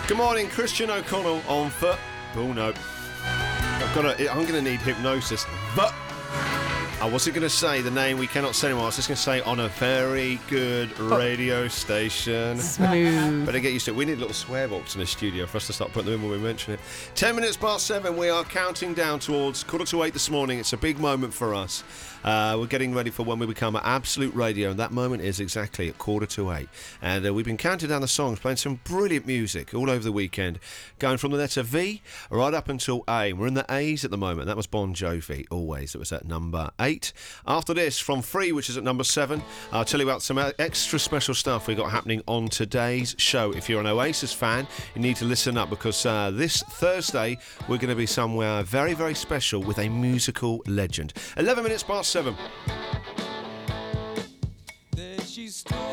Good morning, Christian O'Connell on foot. Oh no, I'm going to need hypnosis. But I wasn't going to say the name we cannot say anymore. I was just going to say on a very good radio station. Smooth. Better get used to it. We need little swear box in the studio for us to start putting them in when we mention it. 10 minutes past 7. We are counting down towards 7:45 this morning. It's a big moment for us. We're getting ready for when we become Absolute Radio, and that moment is exactly at 7:45. And we've been counting down the songs, playing some brilliant music all over the weekend, going from the letter V right up until A. We're in the A's at the moment. That was Bon Jovi, Always. It was at number 8. After this, from Free, which is at number 7, I'll tell you about some extra special stuff we got happening on today's show. If you're an Oasis fan, you need to listen up, because this Thursday we're going to be somewhere very, very special with a musical legend. 11 minutes past 7. Then she stole